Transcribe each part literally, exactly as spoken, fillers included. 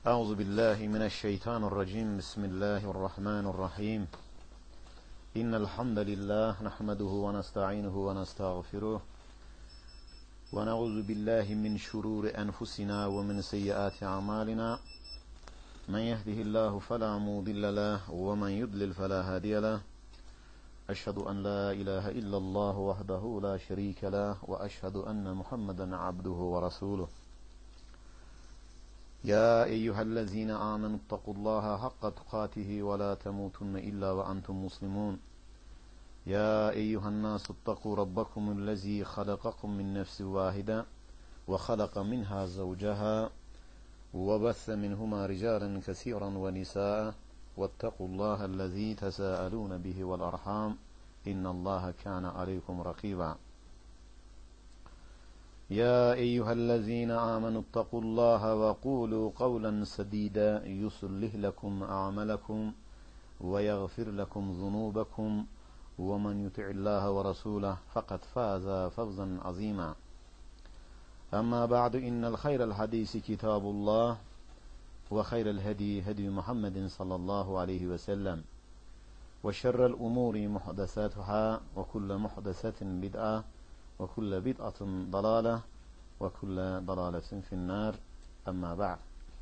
Euzu billahi mineşşeytanirracim. Bismillahirrahmanirrahim. İnnel hamdalillah nahmeduhu ve nestainuhu ve nestağfiruh. Ve na'uzu billahi min şururi enfusina ve min seyyiati a'malina. Men yehdihillahu fela mudille lehu ve men yudlil fela hadiye lehu. Eşhedü en la ilahe illallah vahdehu la şerike lehu ve eşhedü enne Muhammeden abduhu ve resuluh. يا أيها الذين آمنوا اتقوا الله حق تقاته ولا تموتن إلا وأنتم مسلمون يا أيها الناس اتقوا ربكم الذي خلقكم من نفس واحدة وخلق منها زوجها وبث منهما رجالا كثيرا ونساء واتقوا الله الذي تساءلون به والأرحام إن الله كان عليكم رقيبا يا أيها الذين آمنوا اتقوا الله وقولوا قولا سديدا يصلح لكم أعمالكم ويغفر لكم ذنوبكم ومن يطع الله ورسوله فقد فاز فوزا عظيما أما بعد إن الخير الحديث كتاب الله وخير الهدي هدي محمد صلى الله عليه وسلم وشر الأمور محدثاتها وكل محدثة بدعة وكل بدعة ضلالة وكل ضلالة في النار أما بعد.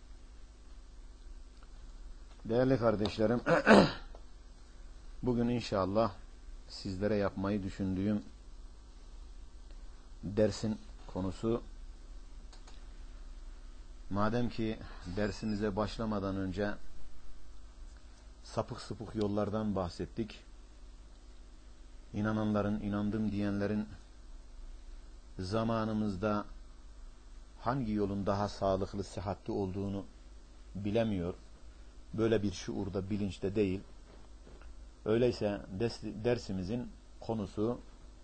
Değerli kardeşlerim, bugün inşallah sizlere yapmayı düşündüğüm dersin konusu, madem ki dersimize başlamadan önce sapık sapık yollardan bahsettik, inananların, inandım diyenlerin zamanımızda hangi yolun daha sağlıklı, sıhhatli olduğunu bilemiyor. Böyle bir şuurda, bilinçte değil. Öyleyse dersimizin konusu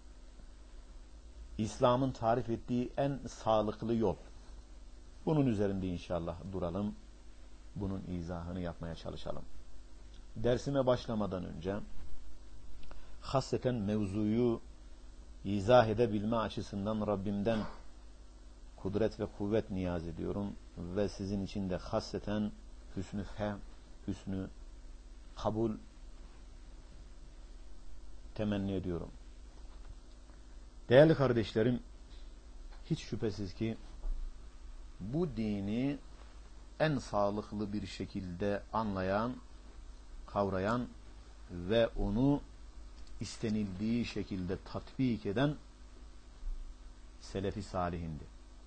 İslam'ın tarif ettiği en sağlıklı yol. Bunun üzerinde inşallah duralım. Bunun izahını yapmaya çalışalım. Dersime başlamadan önce hasreten mevzuyu izah edebilme açısından Rabbimden kudret ve kuvvet niyaz ediyorum ve sizin için de hasreten hüsnü fehm, hüsnü kabul temenni ediyorum. Değerli kardeşlerim, hiç şüphesiz ki bu dini en sağlıklı bir şekilde anlayan, kavrayan ve onu istenildiği şekilde tatbik eden Selefi Salihindi.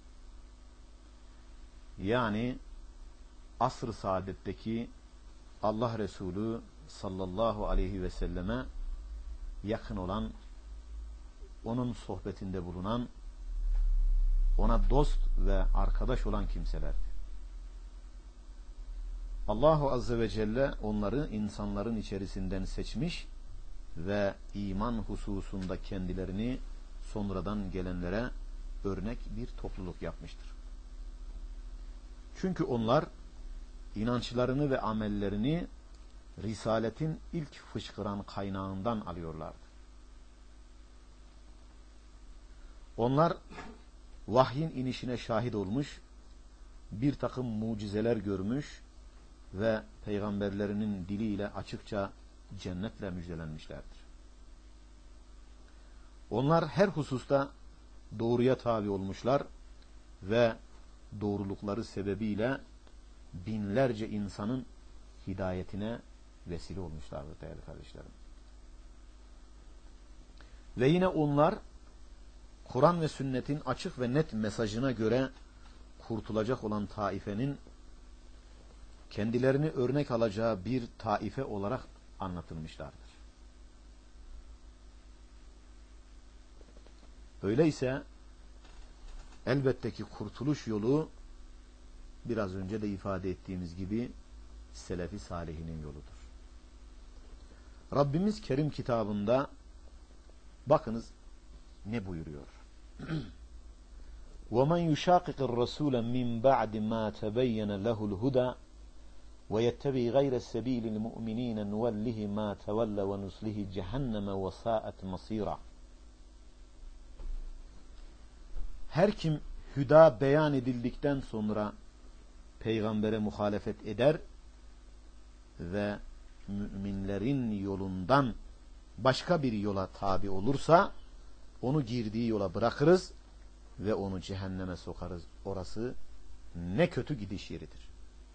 Yani asr-ı saadetteki Allah Resulü sallallahu aleyhi ve selleme yakın olan, onun sohbetinde bulunan, ona dost ve arkadaş olan kimselerdi. Allahu Azze ve Celle onları insanların içerisinden seçmiş ve iman hususunda kendilerini sonradan gelenlere örnek bir topluluk yapmıştır. Çünkü onlar inançlarını ve amellerini Risaletin ilk fışkıran kaynağından alıyorlardı. Onlar vahyin inişine şahit olmuş, bir takım mucizeler görmüş ve peygamberlerinin diliyle açıkça cennetle müjdelenmişlerdir. Onlar her hususta doğruya tabi olmuşlar ve doğrulukları sebebiyle binlerce insanın hidayetine vesile olmuşlardır değerli kardeşlerim. Ve yine onlar Kur'an ve sünnetin açık ve net mesajına göre kurtulacak olan taifenin kendilerini örnek alacağı bir taife olarak anlatılmışlardır. Öyleyse elbette ki kurtuluş yolu biraz önce de ifade ettiğimiz gibi Selefi Salihinin yoludur. Rabbimiz Kerim kitabında bakınız ne buyuruyor? وَمَنْ يُشَاقِقِ الرَّسُولَ مِنْ بَعْدِ مَا تَبَيَّنَ لَهُ الْهُدَى وَيَتَّبِعْ غَيْرَ السَّبِيلِ الْمُؤْمِنِينَ نُوَلِّهِ مَا تَوَلَّ وَنُصْلِهِ جَهَنَّمَ وَسَاءَتْ مَصِيرًا. Her kim hüda beyan edildikten sonra peygambere muhalefet eder ve müminlerin yolundan başka bir yola tabi olursa onu girdiği yola bırakırız ve onu cehenneme sokarız. Orası ne kötü gidiş yeridir.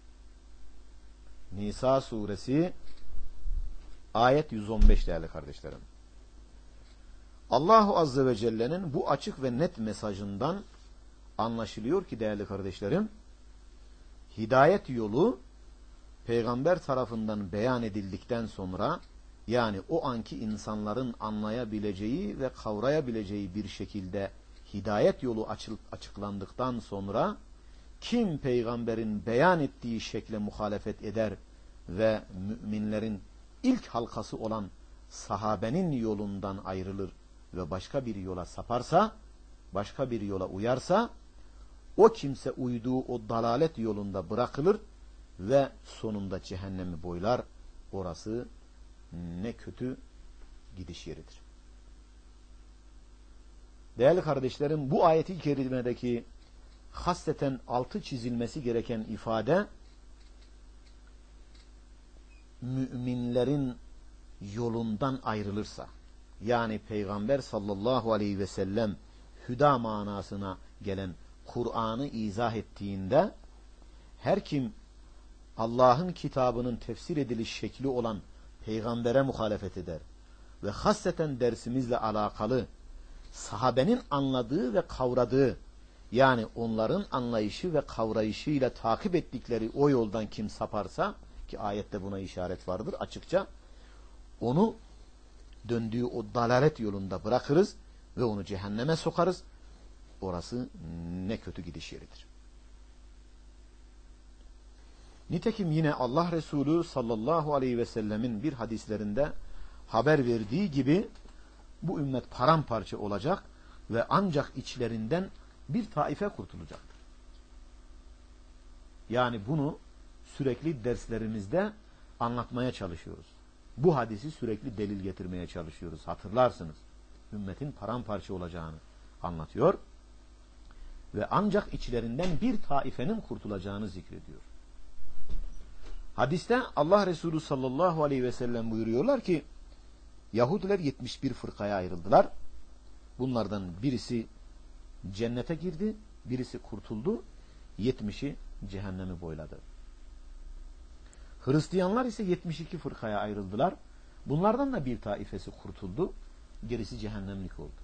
Nisa suresi ayet yüz on beş değerli kardeşlerim. Allahu Azze ve Celle'nin bu açık ve net mesajından anlaşılıyor ki değerli kardeşlerim, hidayet yolu peygamber tarafından beyan edildikten sonra, yani o anki insanların anlayabileceği ve kavrayabileceği bir şekilde hidayet yolu açıklandıktan sonra kim peygamberin beyan ettiği şekle muhalefet eder ve müminlerin ilk halkası olan sahabenin yolundan ayrılır ve başka bir yola saparsa, başka bir yola uyarsa, o kimse uyduğu o dalalet yolunda bırakılır ve sonunda cehennemi boylar. Orası ne kötü gidiş yeridir. Değerli kardeşlerim, bu ayeti kerimedeki hasreten altı çizilmesi gereken ifade, müminlerin yolundan ayrılırsa, yani Peygamber sallallahu aleyhi ve sellem hüda manasına gelen Kur'an'ı izah ettiğinde, her kim Allah'ın kitabının tefsir ediliş şekli olan peygambere muhalefet eder ve hasreten dersimizle alakalı sahabenin anladığı ve kavradığı, yani onların anlayışı ve kavrayışıyla takip ettikleri o yoldan kim saparsa, ki ayette buna işaret vardır açıkça, onu döndüğü o dalalet yolunda bırakırız ve onu cehenneme sokarız. Orası ne kötü gidiş yeridir. Nitekim yine Allah Resulü sallallahu aleyhi ve sellemin bir hadislerinde haber verdiği gibi bu ümmet paramparça olacak ve ancak içlerinden bir taife kurtulacaktır. Yani bunu sürekli derslerimizde anlatmaya çalışıyoruz. Bu hadisi sürekli delil getirmeye çalışıyoruz. Hatırlarsınız. Ümmetin paramparça olacağını anlatıyor ve ancak içlerinden bir taifenin kurtulacağını zikrediyor. Hadiste Allah Resulü sallallahu aleyhi ve sellem buyuruyorlar ki, Yahudiler yetmiş bir fırkaya ayrıldılar. Bunlardan birisi cennete girdi, birisi kurtuldu, yetmişi cehennemi boyladı. Hristiyanlar ise yetmiş iki fırkaya ayrıldılar. Bunlardan da bir taifesi kurtuldu, gerisi cehennemlik oldu.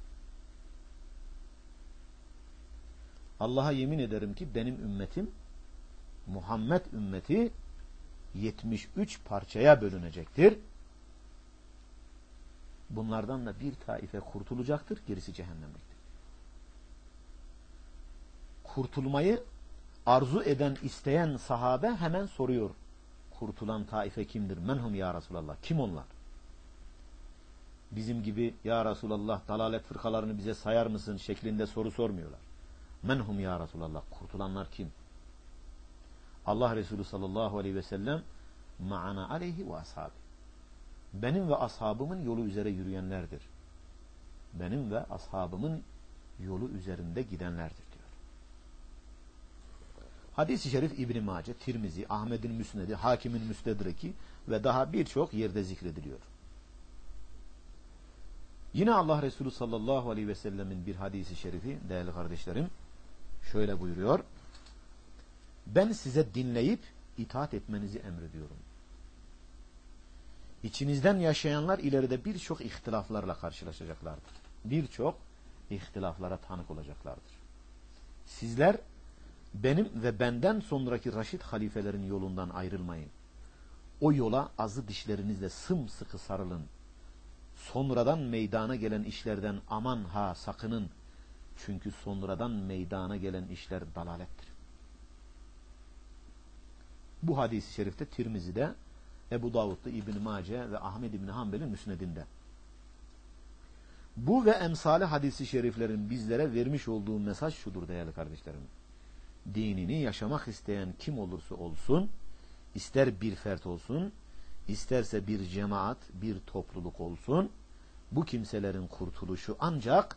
Allah'a yemin ederim ki benim ümmetim, Muhammed ümmeti yetmiş üç parçaya bölünecektir. Bunlardan da bir taife kurtulacaktır, gerisi cehennemliktir. Kurtulmayı arzu eden, isteyen sahabe hemen soruyor. Kurtulan taife kimdir? Menhum ya Resulallah. Kim onlar? Bizim gibi ya Resulallah dalalet fırkalarını bize sayar mısın şeklinde soru sormuyorlar. Menhum ya Resulallah. Kurtulanlar kim? Allah Resulü sallallahu aleyhi ve sellem ma'ana aleyhi ve ashabi. Benim ve ashabımın yolu üzere yürüyenlerdir. Benim ve ashabımın yolu üzerinde gidenlerdir diyor. Hadis-i şerif İbn-i Mace, Tirmizi, Ahmed'in Müsned'i, Hakim'in Müstedreki ve daha birçok yerde zikrediliyor. Yine Allah Resulü sallallahu aleyhi ve sellemin bir hadisi şerifi değerli kardeşlerim şöyle buyuruyor. Ben size dinleyip itaat etmenizi emrediyorum. İçinizden yaşayanlar ileride birçok ihtilaflarla karşılaşacaklardır. Birçok ihtilaflara tanık olacaklardır. Sizler benim ve benden sonraki Raşid halifelerin yolundan ayrılmayın. O yola azı dişlerinizle sımsıkı sarılın. Sonradan meydana gelen işlerden aman ha sakının. Çünkü sonradan meydana gelen işler dalalettir. Bu hadis-i şerifte Tirmizi'de, Ebu Davud'da, İbn-i Mace ve Ahmed İbn Hanbel'in müsnedinde. Bu ve emsali hadis-i şeriflerin bizlere vermiş olduğu mesaj şudur değerli kardeşlerim. Dinini yaşamak isteyen kim olursa olsun, ister bir fert olsun, isterse bir cemaat, bir topluluk olsun, bu kimselerin kurtuluşu ancak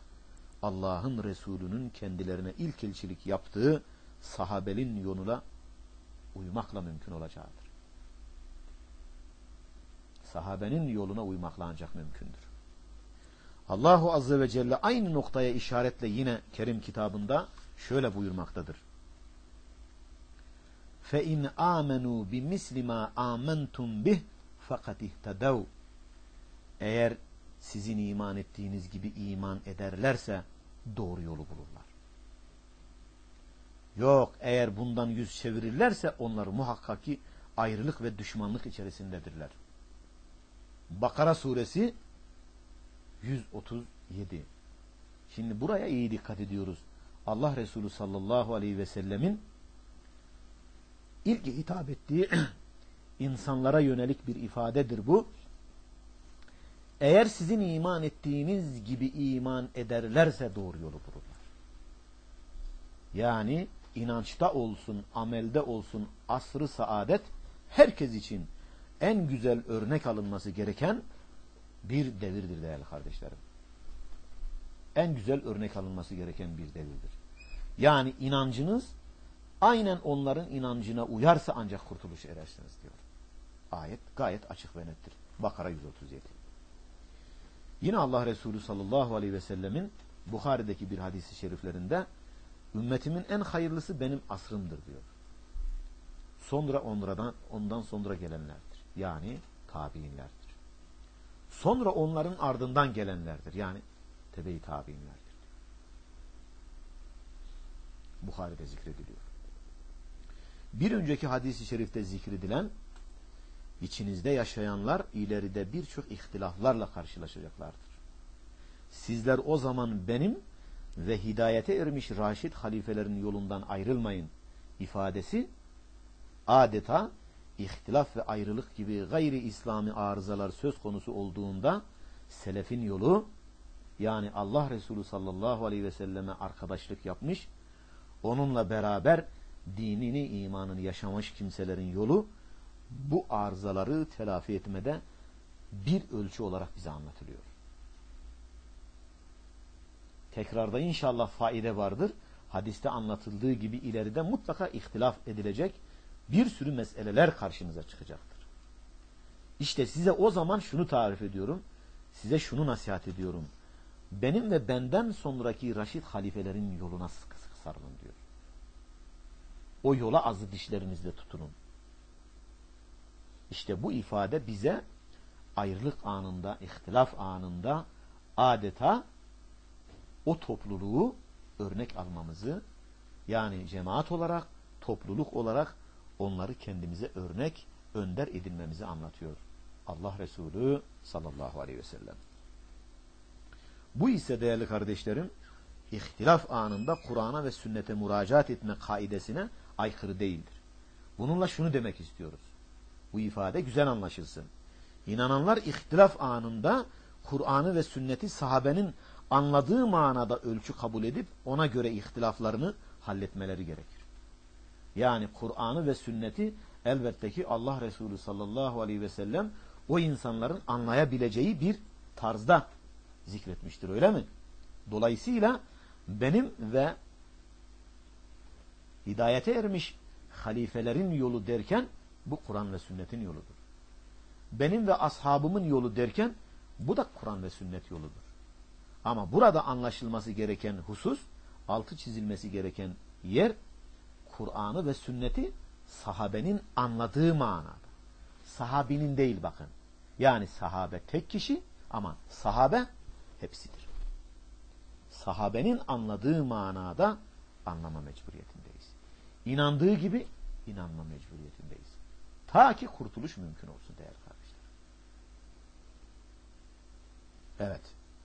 Allah'ın Resulü'nün kendilerine ilk elçilik yaptığı sahabenin yoluna uymakla mümkün olacaktır. Sahabenin yoluna uymakla ancak mümkündür. Allahu Azze ve Celle aynı noktaya işaretle yine Kerim kitabında şöyle buyurmaktadır. فَاِنْ آمَنُوا بِمِسْلِ مَا آمَنْتُمْ بِهِ فَقَدْ اِهْتَدَوْا Eğer sizin iman ettiğiniz gibi iman ederlerse doğru yolu bulurlar. Yok, eğer bundan yüz çevirirlerse onlar muhakkak ki ayrılık ve düşmanlık içerisindedirler. Bakara suresi yüz otuz yedi. Şimdi buraya iyi dikkat ediyoruz. Allah Resulü sallallahu aleyhi ve sellemin ilk hitap ettiği insanlara yönelik bir ifadedir bu. Eğer sizin iman ettiğiniz gibi iman ederlerse doğru yolu bulurlar. Yani inançta olsun, amelde olsun asr-ı saadet herkes için en güzel örnek alınması gereken bir devirdir değerli kardeşlerim. En güzel örnek alınması gereken bir devirdir. Yani inancınız aynen onların inancına uyarsa ancak kurtuluş erersiniz diyor. Ayet gayet açık ve nettir. Bakara yüz otuz yedi. Yine Allah Resulü sallallahu aleyhi ve sellemin Buhari'deki bir hadisi şeriflerinde ümmetimin en hayırlısı benim asrımdır diyor. Sonra onlardan, ondan sonra gelenlerdir. Yani tabiinlerdir. Sonra onların ardından gelenlerdir. Yani tebe-i tabiinlerdir. Buhari'de zikrediliyor. Bir önceki hadis-i şerifte zikredilen İçinizde yaşayanlar ileride birçok ihtilaflarla karşılaşacaklardır. Sizler o zaman benim ve hidayete ermiş Raşid halifelerin yolundan ayrılmayın ifadesi adeta ihtilaf ve ayrılık gibi gayri İslami arızalar söz konusu olduğunda selefin yolu, yani Allah Resulü sallallahu aleyhi ve selleme arkadaşlık yapmış, onunla beraber dinini, imanını yaşamış kimselerin yolu bu arızaları telafi etmede bir ölçü olarak bize anlatılıyor. Tekrarda inşallah faide vardır. Hadiste anlatıldığı gibi ileride mutlaka ihtilaf edilecek bir sürü meseleler karşınıza çıkacaktır. İşte size o zaman şunu tarif ediyorum. Size şunu nasihat ediyorum. Benim ve benden sonraki Raşid halifelerin yoluna sıkı sıkı sarılın diyor. O yola azı dişlerinizle tutunun. İşte bu ifade bize ayrılık anında, ihtilaf anında adeta o topluluğu örnek almamızı, yani cemaat olarak, topluluk olarak onları kendimize örnek, önder edinmemizi anlatıyor Allah Resulü sallallahu aleyhi ve sellem. Bu ise değerli kardeşlerim, ihtilaf anında Kur'an'a ve sünnete müracaat etme kaidesine aykırı değildir. Bununla şunu demek istiyoruz. Bu ifade güzel anlaşılsın. İnananlar ihtilaf anında Kur'an'ı ve sünneti sahabenin anladığı manada ölçü kabul edip ona göre ihtilaflarını halletmeleri gerekir. Yani Kur'an'ı ve sünneti elbette ki Allah Resulü sallallahu aleyhi ve sellem o insanların anlayabileceği bir tarzda zikretmiştir, öyle mi? Dolayısıyla benim ve hidayete ermiş halifelerin yolu derken bu Kur'an ve sünnetin yoludur. Benim ve ashabımın yolu derken bu da Kur'an ve sünnet yoludur. Ama burada anlaşılması gereken husus, altı çizilmesi gereken yer, Kur'an'ı ve sünneti sahabenin anladığı manada. Sahabinin değil bakın. Yani sahabe tek kişi ama sahabe hepsidir. Sahabenin anladığı manada anlama mecburiyetindeyiz. İnandığı gibi inanma mecburiyetindeyiz. Ta ki kurtuluş mümkün olsun değerli kardeşler. Evet.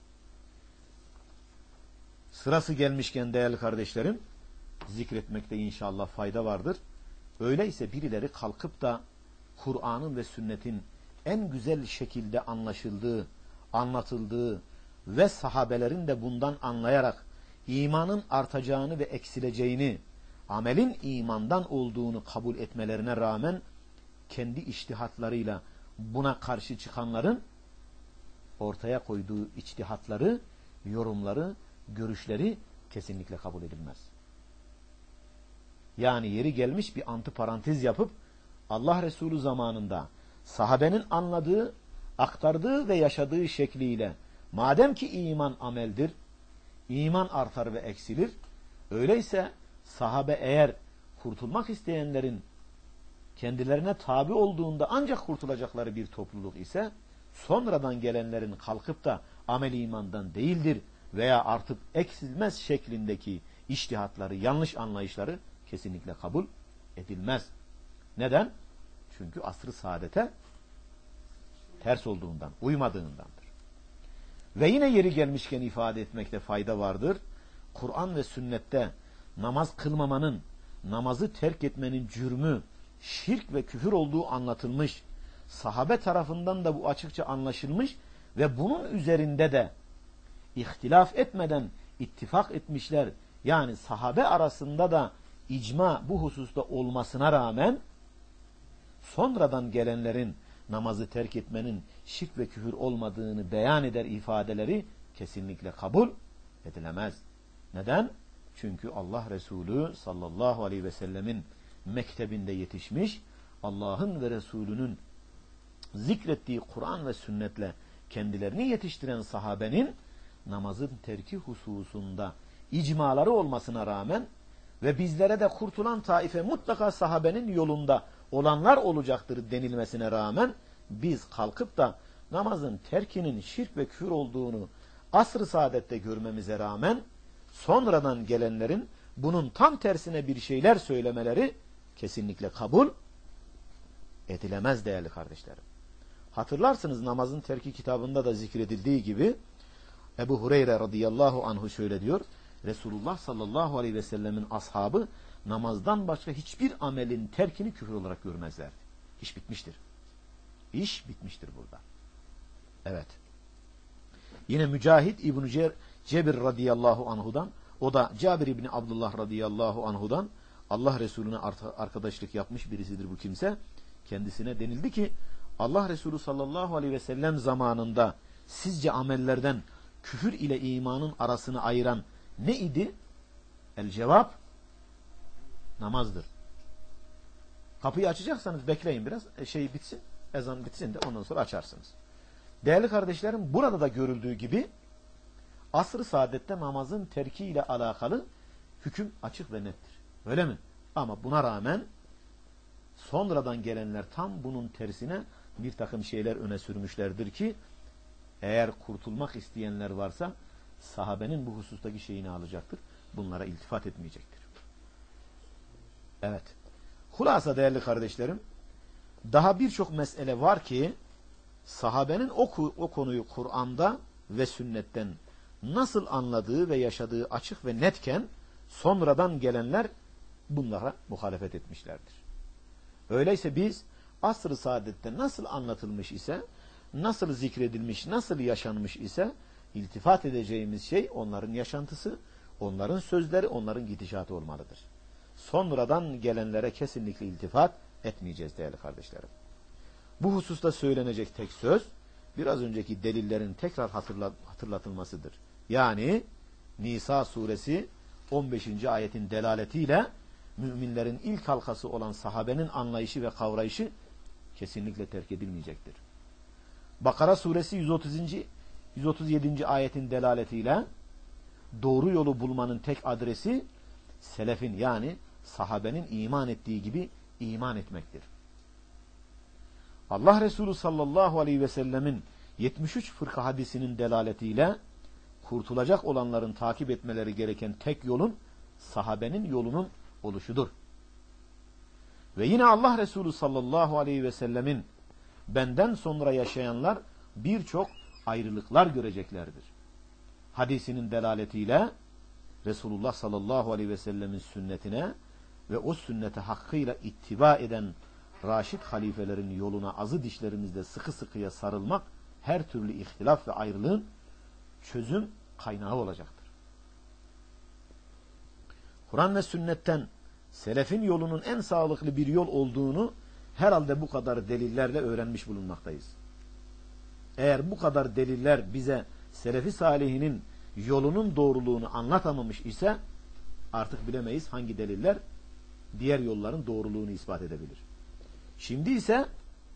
Sırası gelmişken değerli kardeşlerim, zikretmekte inşallah fayda vardır. Öyleyse birileri kalkıp da Kur'an'ın ve sünnetin en güzel şekilde anlaşıldığı, anlatıldığı ve sahabelerin de bundan anlayarak imanın artacağını ve eksileceğini, amelin imandan olduğunu kabul etmelerine rağmen kendi içtihatlarıyla buna karşı çıkanların ortaya koyduğu içtihatları, yorumları, görüşleri kesinlikle kabul edilmez. Yani yeri gelmiş bir antiparantez yapıp Allah Resulü zamanında sahabenin anladığı, aktardığı ve yaşadığı şekliyle madem ki iman ameldir, iman artar ve eksilir, öyleyse sahabe eğer kurtulmak isteyenlerin kendilerine tabi olduğunda ancak kurtulacakları bir topluluk ise, sonradan gelenlerin kalkıp da amel imandan değildir veya artık eksilmez şeklindeki içtihatları, yanlış anlayışları kesinlikle kabul edilmez. Neden? Çünkü asr-ı saadete ters olduğundan, uymadığındandır. Ve yine yeri gelmişken ifade etmekte fayda vardır. Kur'an ve sünnette namaz kılmamanın, namazı terk etmenin cürmü, şirk ve küfür olduğu anlatılmış. Sahabe tarafından da bu açıkça anlaşılmış ve bunun üzerinde de ihtilaf etmeden ittifak etmişler. Yani sahabe arasında da icma bu hususta olmasına rağmen sonradan gelenlerin namazı terk etmenin şirk ve küfür olmadığını beyan eder ifadeleri kesinlikle kabul edilemez. Neden? Çünkü Allah Resulü sallallahu aleyhi ve sellemin mektebinde yetişmiş, Allah'ın ve Resulünün zikrettiği Kur'an ve sünnetle kendilerini yetiştiren sahabenin namazın terki hususunda icmaları olmasına rağmen ve bizlere de kurtulan taife mutlaka sahabenin yolunda olanlar olacaktır denilmesine rağmen biz kalkıp da namazın terkinin şirk ve küfür olduğunu asr-ı saadette görmemize rağmen sonradan gelenlerin bunun tam tersine bir şeyler söylemeleri kesinlikle kabul edilemez değerli kardeşlerim. Hatırlarsınız namazın terki kitabında da zikredildiği gibi Ebu Hureyre radıyallahu anhu şöyle diyor. Resulullah sallallahu aleyhi ve sellemin ashabı namazdan başka hiçbir amelin terkini küfür olarak görmezlerdi. İş bitmiştir. İş bitmiştir burada. Evet. Yine Mücahid İbn-i Cebir radıyallahu anhudan, o da Cabir İbni Abdullah radıyallahu anhudan Allah Resulüne arkadaşlık yapmış birisidir bu kimse. Kendisine denildi ki Allah Resulü sallallahu aleyhi ve sellem zamanında sizce amellerden küfür ile imanın arasını ayıran ne idi? El cevap namazdır. Kapıyı açacaksanız bekleyin biraz. E, şey bitsin. Ezan bitsin de ondan sonra açarsınız. Değerli kardeşlerim, burada da görüldüğü gibi asr-ı saadette namazın terki ile alakalı hüküm açık ve nettir. Öyle mi? Ama buna rağmen sonradan gelenler tam bunun tersine bir takım şeyler öne sürmüşlerdir ki eğer kurtulmak isteyenler varsa sahabenin bu husustaki şeyini alacaktır. Bunlara iltifat etmeyecektir. Evet. Hulasa değerli kardeşlerim, daha birçok mesele var ki sahabenin o, o konuyu Kur'an'da ve sünnetten nasıl anladığı ve yaşadığı açık ve netken sonradan gelenler bunlara muhalefet etmişlerdir. Öyleyse biz asr-ı saadette nasıl anlatılmış ise, nasıl zikredilmiş, nasıl yaşanmış ise iltifat edeceğimiz şey onların yaşantısı, onların sözleri, onların gidişatı olmalıdır. Sonradan gelenlere kesinlikle iltifat etmeyeceğiz değerli kardeşlerim. Bu hususta söylenecek tek söz, biraz önceki delillerin tekrar hatırlatılmasıdır. Yani Nisa suresi on beşinci ayetin delaletiyle müminlerin ilk halkası olan sahabenin anlayışı ve kavrayışı kesinlikle terk edilmeyecektir. Bakara suresi yüz otuzuncu yüz otuz yedinci ayetin delaletiyle doğru yolu bulmanın tek adresi selefin yani sahabenin iman ettiği gibi iman etmektir. Allah Resulü sallallahu aleyhi ve sellemin yetmiş üç fırka hadisinin delaletiyle kurtulacak olanların takip etmeleri gereken tek yolun sahabenin yolunun oluşudur. Ve yine Allah Resulü sallallahu aleyhi ve sellemin benden sonra yaşayanlar birçok ayrılıklar göreceklerdir. Hadisinin delaletiyle Resulullah sallallahu aleyhi ve sellemin sünnetine ve o sünnete hakkıyla ittiba eden Raşid halifelerin yoluna azı dişlerimizle sıkı sıkıya sarılmak her türlü ihtilaf ve ayrılığın çözüm kaynağı olacaktır. Kur'an ve sünnetten selefin yolunun en sağlıklı bir yol olduğunu herhalde bu kadar delillerle öğrenmiş bulunmaktayız. Eğer bu kadar deliller bize Selefi Salihinin yolunun doğruluğunu anlatamamış ise artık bilemeyiz hangi deliller diğer yolların doğruluğunu ispat edebilir. Şimdi ise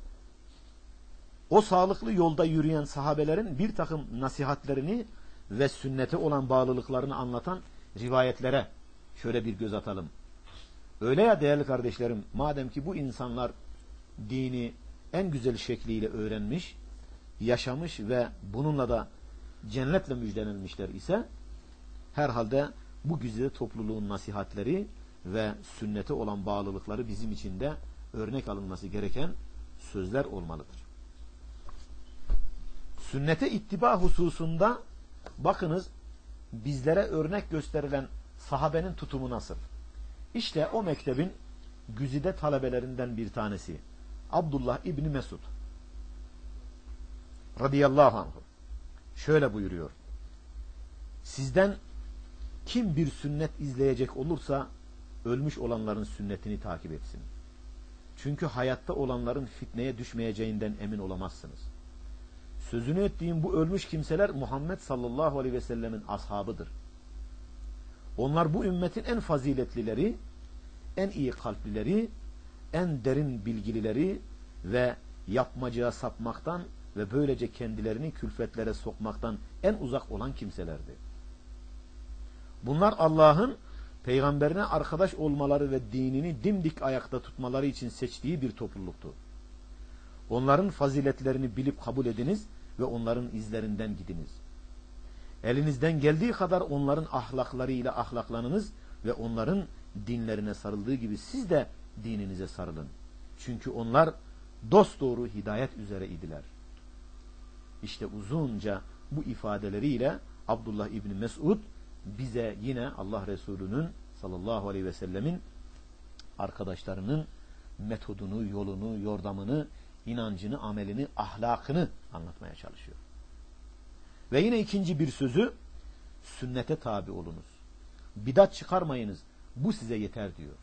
o sağlıklı yolda yürüyen sahabelerin bir takım nasihatlerini ve sünnete olan bağlılıklarını anlatan rivayetlere şöyle bir göz atalım. Öyle ya değerli kardeşlerim, madem ki bu insanlar dini en güzel şekliyle öğrenmiş, yaşamış ve bununla da cennetle müjdelenmişler ise herhalde bu güzel topluluğun nasihatleri ve sünnete olan bağlılıkları bizim için de örnek alınması gereken sözler olmalıdır. Sünnete ittiba hususunda bakınız bizlere örnek gösterilen sahabenin tutumu nasıl? İşte o mektebin güzide talebelerinden bir tanesi Abdullah İbni Mesud radıyallahu anh şöyle buyuruyor: sizden kim bir sünnet izleyecek olursa ölmüş olanların sünnetini takip etsin. Çünkü hayatta olanların fitneye düşmeyeceğinden emin olamazsınız. Sözünü ettiğim bu ölmüş kimseler Muhammed sallallahu aleyhi ve sellemin ashabıdır. Onlar bu ümmetin en faziletlileri, en iyi kalplileri, en derin bilgilileri ve yapmacığa sapmaktan ve böylece kendilerini külfetlere sokmaktan en uzak olan kimselerdi. Bunlar Allah'ın peygamberine arkadaş olmaları ve dinini dimdik ayakta tutmaları için seçtiği bir topluluktu. Onların faziletlerini bilip kabul ediniz ve onların izlerinden gidiniz. Elinizden geldiği kadar onların ahlaklarıyla ahlaklanınız ve onların dinlerine sarıldığı gibi siz de dininize sarılın. Çünkü onlar dosdoğru hidayet üzere idiler. İşte uzunca bu ifadeleriyle Abdullah İbni Mesud bize yine Allah Resulü'nün sallallahu aleyhi ve sellemin arkadaşlarının metodunu, yolunu, yordamını, inancını, amelini, ahlakını anlatmaya çalışıyor. Ve yine ikinci bir sözü, sünnete tabi olunuz. Bidat çıkarmayınız. Bu size yeter diyor.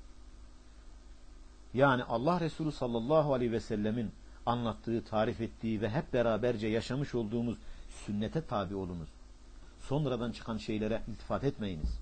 Yani Allah Resulü sallallahu aleyhi ve sellemin anlattığı, tarif ettiği ve hep beraberce yaşamış olduğumuz sünnete tabi olunuz. Sonradan çıkan şeylere iltifat etmeyiniz.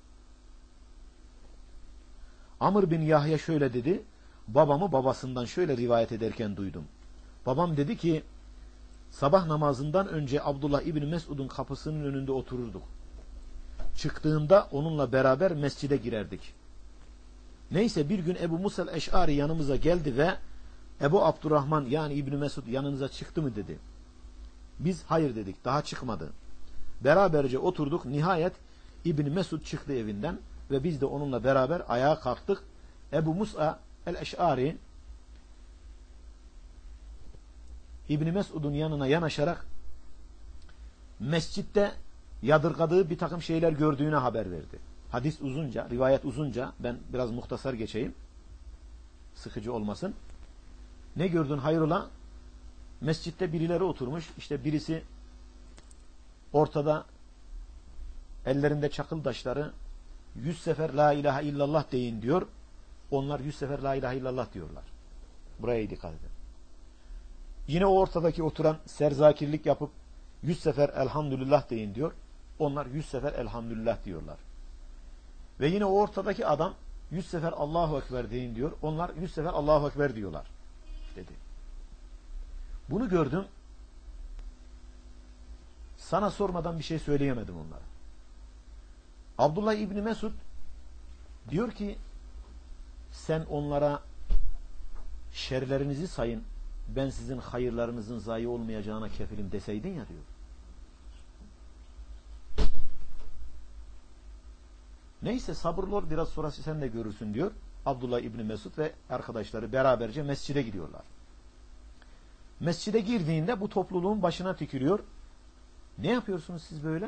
Amr bin Yahya şöyle dedi, babamı babasından şöyle rivayet ederken duydum. Babam dedi ki, sabah namazından önce Abdullah İbni Mesud'un kapısının önünde otururduk. Çıktığında onunla beraber mescide girerdik. Neyse bir gün Ebu Musa el-Eş'ari yanımıza geldi ve Ebu Abdurrahman yani İbni Mesud yanınıza çıktı mı dedi. Biz hayır dedik, daha çıkmadı. Beraberce oturduk, nihayet İbni Mesud çıktı evinden ve biz de onunla beraber ayağa kalktık. Ebu Musa el-Eş'ari İbni Mesud'un yanına yanaşarak mescitte yadırgadığı bir takım şeyler gördüğüne haber verdi. Hadis uzunca, rivayet uzunca, ben biraz muhtasar geçeyim. Sıkıcı olmasın. Ne gördün hayrola? Mescitte birileri oturmuş. İşte birisi ortada ellerinde çakıl taşları yüz sefer la ilahe illallah deyin diyor. Onlar yüz sefer la ilahe illallah diyorlar. Buraya dikkat edin. Yine o ortadaki oturan serzakirlik yapıp yüz sefer elhamdülillah deyin diyor. Onlar yüz sefer elhamdülillah diyorlar. Ve yine o ortadaki adam yüz sefer Allahu Ekber deyin diyor. Onlar yüz sefer Allahu Ekber diyorlar dedi. Bunu gördüm. Sana sormadan bir şey söyleyemedim onlara. Abdullah İbni Mesud diyor ki sen onlara şerlerinizi sayın, ben sizin hayırlarınızın zayi olmayacağına kefilim deseydin ya diyor. Neyse sabırlı ol, biraz sonra sen de görürsün diyor. Abdullah İbni Mesud ve arkadaşları beraberce mescide gidiyorlar. Mescide girdiğinde bu topluluğun başına tükürüyor. Ne yapıyorsunuz siz böyle?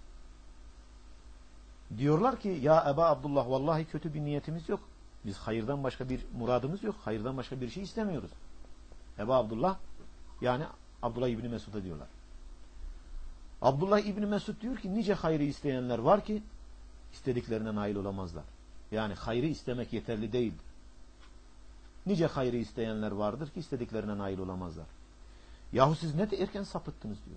Diyorlar ki ya Eba Abdullah vallahi kötü bir niyetimiz yok. Biz hayırdan başka bir muradımız yok. Hayırdan başka bir şey istemiyoruz. Eba Abdullah yani Abdullah İbni Mesud'a diyorlar. Abdullah İbni Mesud diyor ki nice hayrı isteyenler var ki istediklerine nail olamazlar. Yani hayrı istemek yeterli değildir. Nice hayrı isteyenler vardır ki istediklerine nail olamazlar. Yahu siz ne de erken sapıttınız diyor.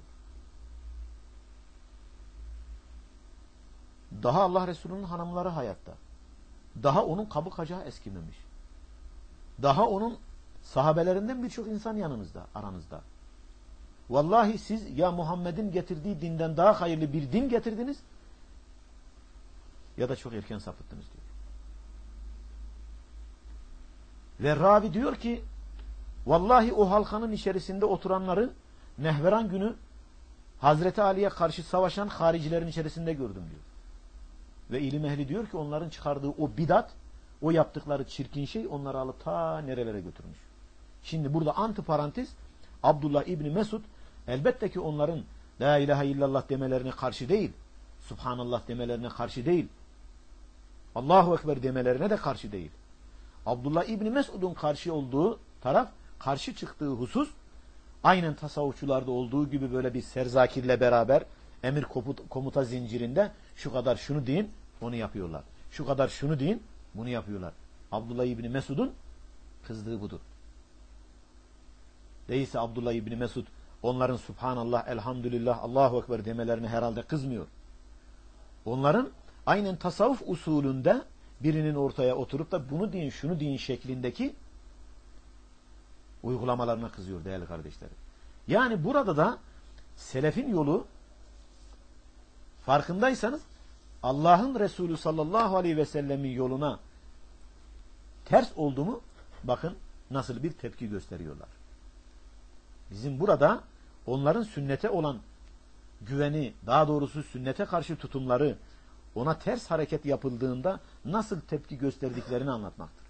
Daha Allah Resulü'nün hanımları hayatta. Daha onun kabı kacağı eskimemiş. Daha onun sahabelerinden birçok insan yanınızda, aranızda. Vallahi siz ya Muhammed'in getirdiği dinden daha hayırlı bir din getirdiniz ya da çok erken sapıttınız diyor. Ve ravi diyor ki vallahi o halkanın içerisinde oturanları Nehveran günü Hazreti Ali'ye karşı savaşan haricilerin içerisinde gördüm diyor. Ve ilim ehli diyor ki onların çıkardığı o bidat, o yaptıkları çirkin şey onları alıp ta nerelere götürmüş. Şimdi burada antiparantez Abdullah İbni Mesud elbette ki onların La ilahe illallah demelerine karşı değil, Subhanallah demelerine karşı değil, Allahu Ekber demelerine de karşı değil. Abdullah İbni Mesud'un karşı olduğu taraf, karşı çıktığı husus, aynen tasavvufçularda olduğu gibi böyle bir serzakirle beraber emir komuta zincirinde şu kadar şunu deyin, onu yapıyorlar. Şu kadar şunu deyin, bunu yapıyorlar. Abdullah İbni Mesud'un kızdığı budur. Değilse Abdullah İbni Mesud onların Subhanallah, Elhamdülillah, Allahu Ekber demelerine herhalde kızmıyor. Onların aynen tasavvuf usulünde birinin ortaya oturup da bunu deyin, şunu deyin şeklindeki uygulamalarına kızıyor değerli kardeşlerim. Yani burada da selefin yolu farkındaysanız Allah'ın Resulü sallallahu aleyhi ve sellemin yoluna ters oldu mu bakın nasıl bir tepki gösteriyorlar. Bizim burada onların sünnete olan güveni, daha doğrusu sünnete karşı tutumları, ona ters hareket yapıldığında nasıl tepki gösterdiklerini anlatmaktır.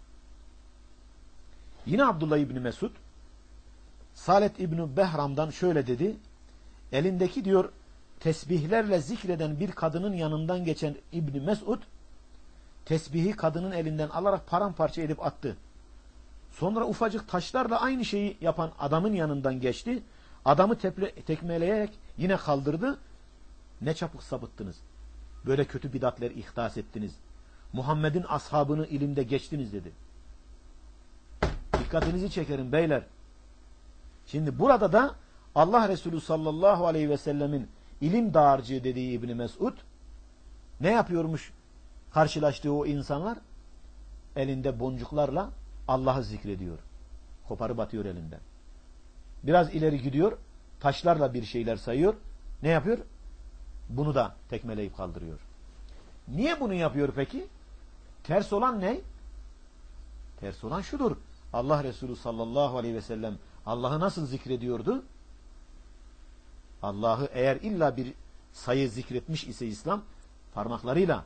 Yine Abdullah İbni Mesud Salet İbni Behram'dan şöyle dedi. Elindeki diyor tesbihlerle zikreden bir kadının yanından geçen İbni Mesud tesbihi kadının elinden alarak paramparça edip attı. Sonra ufacık taşlarla aynı şeyi yapan adamın yanından geçti. Adamı teple, tekmeleyerek yine kaldırdı. Ne çabuk sapıttınız. Böyle kötü bidatler ihdas ettiniz. Muhammed'in ashabını ilimde geçtiniz dedi. Dikkatinizi çekerim beyler. Şimdi burada da Allah Resulü sallallahu aleyhi ve sellemin ilim dağarcığı dediği İbni Mesud ne yapıyormuş karşılaştığı o insanlar? Elinde boncuklarla Allah'ı zikrediyor. Koparıp atıyor elinden. Biraz ileri gidiyor. Taşlarla bir şeyler sayıyor. Ne yapıyor? Bunu da tekmeleyip kaldırıyor. Niye bunu yapıyor peki? Ters olan ne? Ters olan şudur. Allah Resulü sallallahu aleyhi ve sellem Allah'ı nasıl zikrediyordu? Allah'ı eğer illa bir sayı zikretmiş ise İslam parmaklarıyla.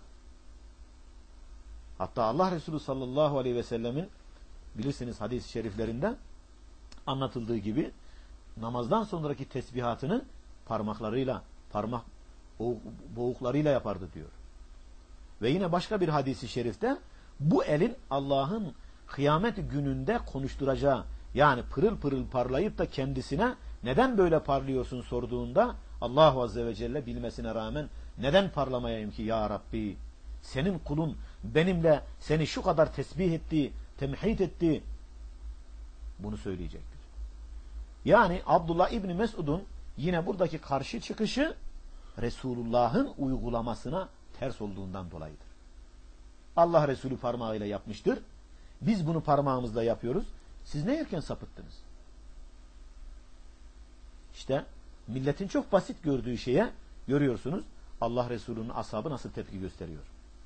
Hatta Allah Resulü sallallahu aleyhi ve sellemin bilirsiniz hadis-i şeriflerinde anlatıldığı gibi namazdan sonraki tesbihatını parmaklarıyla, parmak boğuklarıyla yapardı diyor. Ve yine başka bir hadis-i şerifte bu elin Allah'ın kıyamet gününde konuşturacağı, yani pırıl pırıl parlayıp da kendisine neden böyle parlıyorsun sorduğunda Allah Azze ve Celle bilmesine rağmen neden parlamayayım ki ya Rabbi? Senin kulun benimle seni şu kadar tesbih etti, temhid etti. Bunu söyleyecektir. Yani Abdullah İbni Mesud'un yine buradaki karşı çıkışı Resulullah'ın uygulamasına ters olduğundan dolayıdır. Allah Resulü parmağıyla yapmıştır. Biz bunu parmağımızla yapıyoruz. Siz ne erken sapıttınız? İşte milletin çok basit gördüğü şeye görüyorsunuz Allah Resulü'nün ashabı nasıl tepki gösteriyor.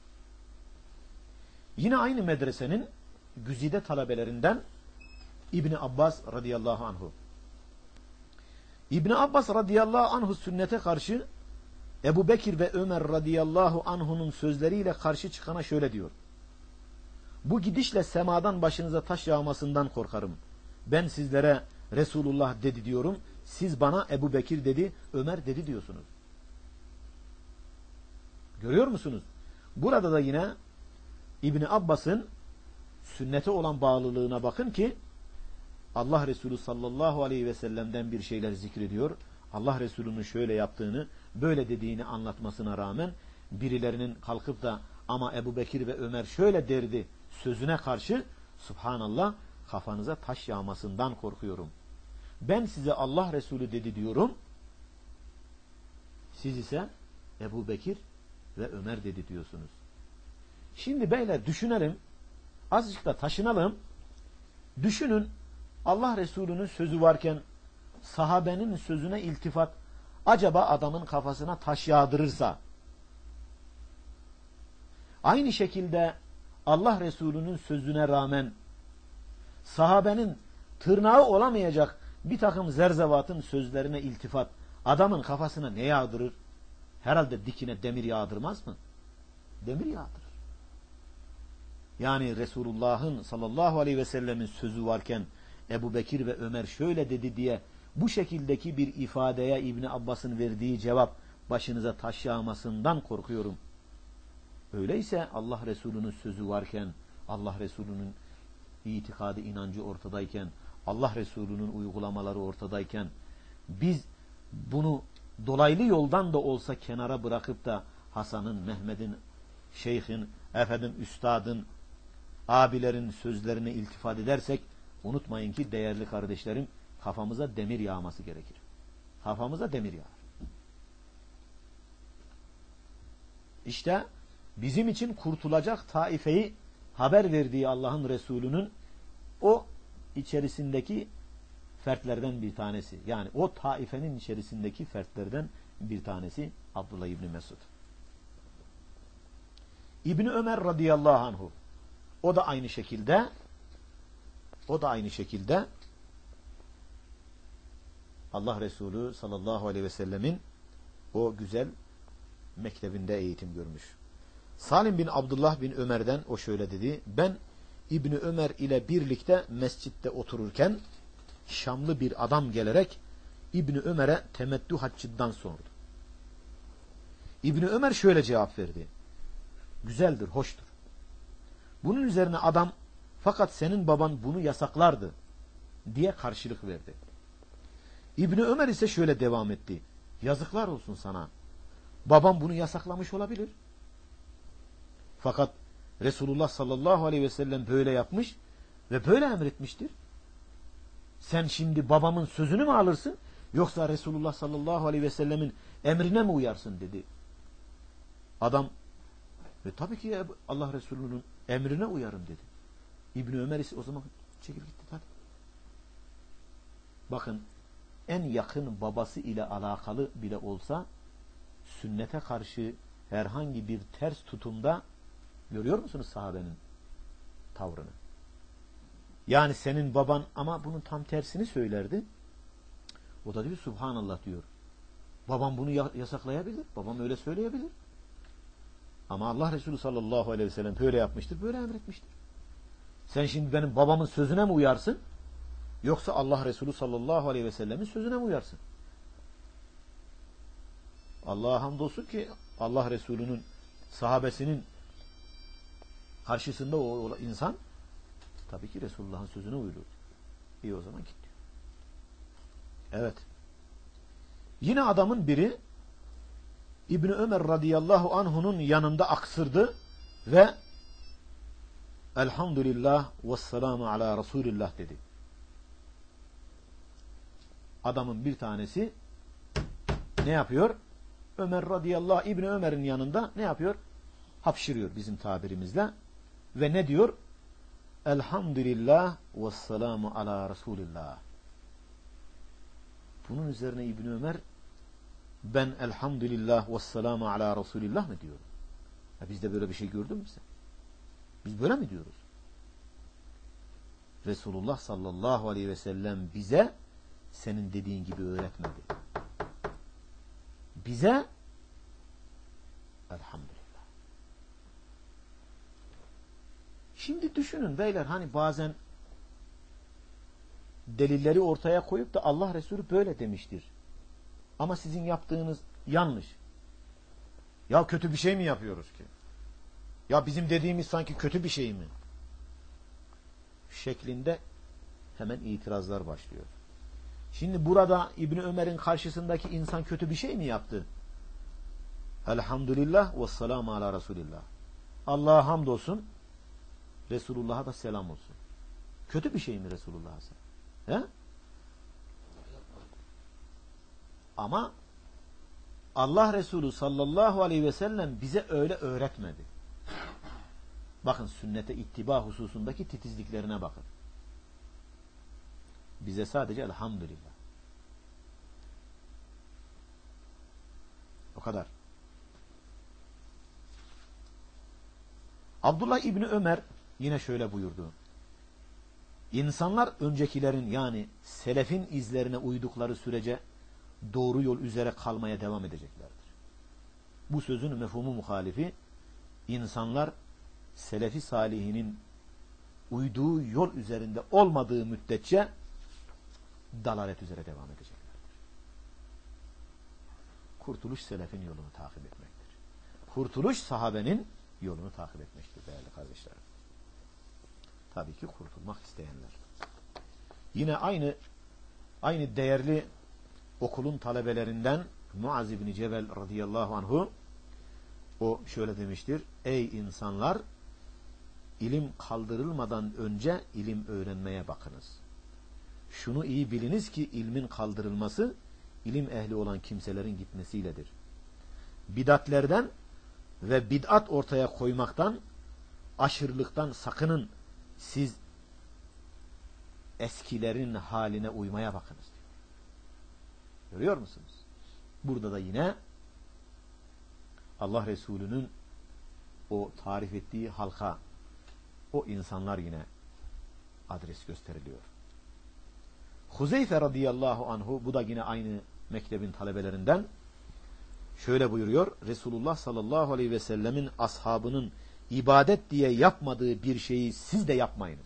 Yine aynı medresenin güzide talebelerinden İbni Abbas radıyallahu anhu. İbni Abbas radıyallahu anhu sünnete karşı Ebu Bekir ve Ömer radıyallahu anhu'nun sözleriyle karşı çıkana şöyle diyor. Bu gidişle semadan başınıza taş yağmasından korkarım. Ben sizlere Resulullah dedi diyorum. Siz bana Ebu Bekir dedi, Ömer dedi diyorsunuz. Görüyor musunuz? Burada da yine İbni Abbas'ın sünnete olan bağlılığına bakın ki Allah Resulü sallallahu aleyhi ve sellem'den bir şeyler zikrediyor. Allah Resulü'nün şöyle yaptığını, böyle dediğini anlatmasına rağmen birilerinin kalkıp da ama Ebu Bekir ve Ömer şöyle derdi sözüne karşı subhanallah kafanıza taş yağmasından korkuyorum. Ben size Allah Resulü dedi diyorum. Siz ise Ebu Bekir ve Ömer dedi diyorsunuz. Şimdi beyler düşünelim. Azıcık da taşınalım. Düşünün, Allah Resulü'nün sözü varken sahabenin sözüne iltifat acaba adamın kafasına taş yağdırırsa, aynı şekilde Allah Resulü'nün sözüne rağmen sahabenin tırnağı olamayacak bir takım zerzevatın sözlerine iltifat adamın kafasına ne yağdırır? Herhalde dikine demir yağdırmaz mı? Demir yağdırır. Yani Resulullah'ın sallallahu aleyhi ve sellemin sözü varken Ebu Bekir ve Ömer şöyle dedi diye bu şekildeki bir ifadeye İbni Abbas'ın verdiği cevap başınıza taş yağmasından korkuyorum. Öyleyse Allah Resulü'nün sözü varken, Allah Resulü'nün itikadı, inancı ortadayken, Allah Resulü'nün uygulamaları ortadayken biz bunu dolaylı yoldan da olsa kenara bırakıp da Hasan'ın, Mehmet'in, şeyhin, efendim üstadın, abilerin sözlerine iltifat edersek unutmayın ki değerli kardeşlerim kafamıza demir yağması gerekir. Kafamıza demir yağar. İşte bizim için kurtulacak taifeyi haber verdiği Allah'ın Resulü'nün o içerisindeki fertlerden bir tanesi. Yani o taifenin içerisindeki fertlerden bir tanesi Abdullah İbni Mesud. İbni Ömer radıyallahu anhu o da aynı şekilde o da aynı şekilde Allah Resulü sallallahu aleyhi ve sellemin o güzel mektebinde eğitim görmüş. Salim bin Abdullah bin Ömer'den o şöyle dedi. Ben İbni Ömer ile birlikte mescitte otururken Şamlı bir adam gelerek İbni Ömer'e temettü haccından sordu. İbni Ömer şöyle cevap verdi. Güzeldir, hoştur. Bunun üzerine adam fakat senin baban bunu yasaklardı diye karşılık verdi. İbni Ömer ise şöyle devam etti. Yazıklar olsun sana. Babam bunu yasaklamış olabilir. Fakat Resulullah sallallahu aleyhi ve sellem böyle yapmış ve böyle emretmiştir. Sen şimdi babamın sözünü mü alırsın yoksa Resulullah sallallahu aleyhi ve sellemin emrine mi uyarsın dedi. Adam ve tabii ki Allah Resulü'nün emrine uyarım dedi. İbni Ömer ise o zaman çekip gitti. Hadi. Bakın en yakın babası ile alakalı bile olsa sünnete karşı herhangi bir ters tutumda görüyor musunuz sahabenin tavrını? Yani senin baban ama bunun tam tersini söylerdi. O da diyor Subhanallah diyor. Babam bunu yasaklayabilir. Babam öyle söyleyebilir. Ama Allah Resulü sallallahu aleyhi ve sellem böyle yapmıştır, böyle emretmiştir. Sen şimdi benim babamın sözüne mi uyarsın? Yoksa Allah Resulü sallallahu aleyhi ve sellemin sözüne mi uyarsın? Allah'a hamdolsun ki Allah Resulü'nün sahabesinin karşısında o insan tabii ki Resulullah'ın sözüne uyulur. İyi o zaman git diyor. Evet. Yine adamın biri İbni Ömer radıyallahu anhu'nun yanında aksırdı ve Elhamdülillah vesselamu ala Resulillah dedi. Adamın bir tanesi ne yapıyor? Ömer radıyallahu İbni Ömer'in yanında ne yapıyor? Hapşırıyor bizim tabirimizle ve ne diyor? Elhamdülillah vesselamu ala Resulillah. Bunun üzerine İbni Ömer ben elhamdülillah vesselamu ala Resulillah mı diyorum? Ya biz de böyle bir şey gördün mü sen? Biz böyle mi diyoruz? Resulullah sallallahu aleyhi ve sellem bize senin dediğin gibi öğretmedi. Bize elhamdülillah. Şimdi düşünün beyler hani bazen delilleri ortaya koyup da Allah Resulü böyle demiştir. Ama sizin yaptığınız yanlış. Ya kötü bir şey mi yapıyoruz ki? Ya bizim dediğimiz sanki kötü bir şey mi? Şeklinde hemen itirazlar başlıyor. Şimdi burada İbni Ömer'in karşısındaki insan kötü bir şey mi yaptı? Elhamdülillah vesselamu ala Resulillah. Allah'a hamdolsun, Resulullah'a da selam olsun. Kötü bir şey mi Resulullah'a selam? He? Ama Allah Resulü sallallahu aleyhi ve sellem bize öyle öğretmedi. Bakın sünnete ittiba hususundaki titizliklerine bakın. Bize sadece elhamdülillah. O kadar. Abdullah İbni Ömer yine şöyle buyurdu. İnsanlar öncekilerin yani selefin izlerine uydukları sürece doğru yol üzere kalmaya devam edeceklerdir. Bu sözün mefhumu muhalifi, insanlar selefi salihinin uyduğu yol üzerinde olmadığı müddetçe dalalet üzere devam edeceklerdir. Kurtuluş selefin yolunu takip etmektir. Kurtuluş sahabenin yolunu takip etmektir değerli kardeşlerim. Tabii ki kurtulmak isteyenler. Yine aynı aynı değerli okulun talebelerinden Muaz İbni Cebel radıyallahu anhu o şöyle demiştir. Ey insanlar, ilim kaldırılmadan önce ilim öğrenmeye bakınız. Şunu iyi biliniz ki ilmin kaldırılması ilim ehli olan kimselerin gitmesiyledir. Bidatlerden ve bid'at ortaya koymaktan, aşırılıktan sakının. Siz eskilerin haline uymaya bakınız diyor. Görüyor musunuz? Burada da yine Allah Resulü'nün o tarif ettiği halka, o insanlar yine adres gösteriliyor. Huzeyfe radıyallahu anhu, bu da yine aynı mektebin talebelerinden, şöyle buyuruyor. Resulullah sallallahu aleyhi ve sellemin ashabının ibadet diye yapmadığı bir şeyi siz de yapmayınız.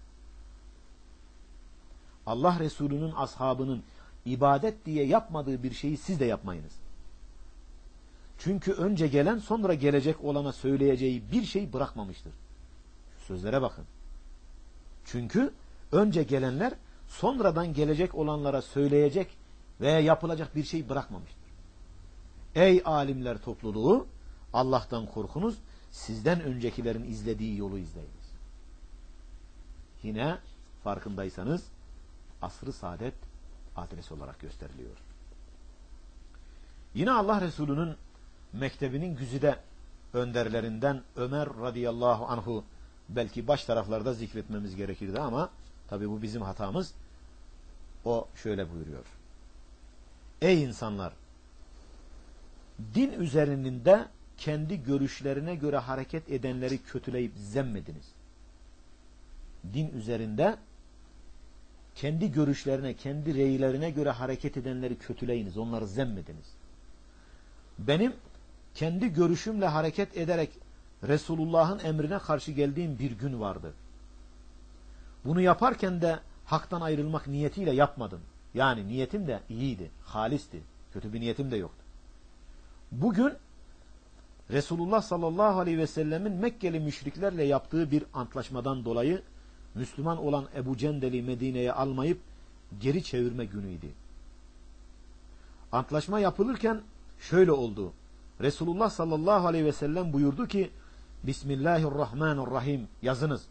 Allah Resulü'nün ashabının ibadet diye yapmadığı bir şeyi siz de yapmayınız. Çünkü önce gelen sonra gelecek olana söyleyeceği bir şey bırakmamıştır. Şu sözlere bakın. Çünkü önce gelenler sonradan gelecek olanlara söyleyecek veya yapılacak bir şey bırakmamıştır. Ey alimler topluluğu, Allah'tan korkunuz, sizden öncekilerin izlediği yolu izleyiniz. Yine farkındaysanız asr-ı saadet adres olarak gösteriliyor. Yine Allah Resulü'nün mektebinin güzide önderlerinden Ömer radıyallahu anhu, belki baş taraflarda zikretmemiz gerekirdi ama tabi bu bizim hatamız. O şöyle buyuruyor. Ey insanlar! Din üzerinde kendi görüşlerine göre hareket edenleri kötüleyip zemmediniz. Din üzerinde kendi görüşlerine, kendi reylerine göre hareket edenleri kötüleyiniz, onları zemmediniz. Benim kendi görüşümle hareket ederek Resulullah'ın emrine karşı geldiğim bir gün vardı. Bunu yaparken de haktan ayrılmak niyetiyle yapmadım. Yani niyetim de iyiydi, halisti. Kötü bir niyetim de yoktu. Bugün Resulullah sallallahu aleyhi ve sellemin Mekkeli müşriklerle yaptığı bir antlaşmadan dolayı Müslüman olan Ebu Cendel'i Medine'ye almayıp geri çevirme günüydü. Antlaşma yapılırken şöyle oldu. Resulullah sallallahu aleyhi ve sellem buyurdu ki Bismillahirrahmanirrahim yazınız.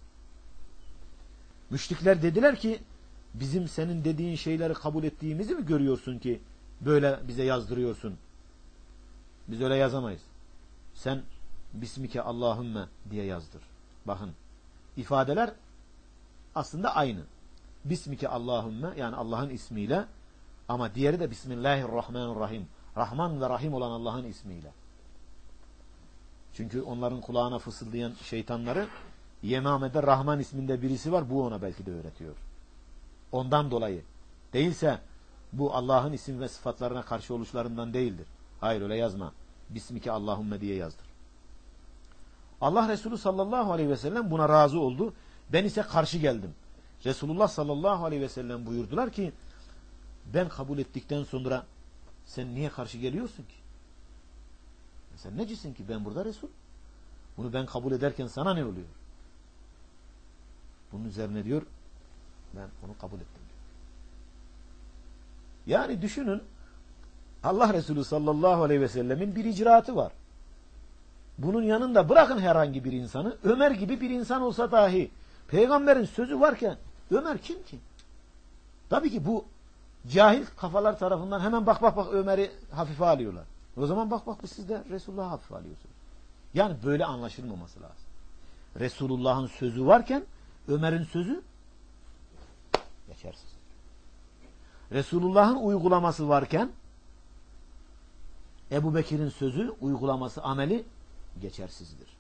Müşrikler dediler ki bizim senin dediğin şeyleri kabul ettiğimizi mi görüyorsun ki böyle bize yazdırıyorsun? Biz öyle yazamayız. Sen Bismike Allahümme diye yazdır. Bakın ifadeler aslında aynı. Bismike Allahümme yani Allah'ın ismiyle, ama diğeri de Bismillahirrahmanirrahim. Rahman ve Rahim olan Allah'ın ismiyle. Çünkü onların kulağına fısıldayan şeytanları Yemame'de Rahman isminde birisi var, bu ona belki de öğretiyor. Ondan dolayı. Değilse bu Allah'ın isim ve sıfatlarına karşı oluşlarından değildir. Hayır, öyle yazma. Bismike Allahümme diye yazdır. Allah Resulü sallallahu aleyhi ve sellem buna razı oldu. Ben ise karşı geldim. Resulullah sallallahu aleyhi ve sellem buyurdular ki ben kabul ettikten sonra sen niye karşı geliyorsun ki? Sen necisin ki? Ben burada Resul. Bunu ben kabul ederken sana ne oluyor? Bunun üzerine diyor ben onu kabul ettim diyor. Yani düşünün, Allah Resulü sallallahu aleyhi ve sellemin bir icraatı var. Bunun yanında bırakın herhangi bir insanı, Ömer gibi bir insan olsa dahi peygamberin sözü varken Ömer kim ki? Tabii ki bu cahil kafalar tarafından hemen bak bak bak Ömer'i hafife alıyorlar. O zaman bak bak siz de Resulullah'ı hafife alıyorsunuz. Yani böyle anlaşılmaması lazım. Resulullah'ın sözü varken Ömer'in sözü geçersiz. Resulullah'ın uygulaması varken Ebu Bekir'in sözü, uygulaması, ameli geçersizdir.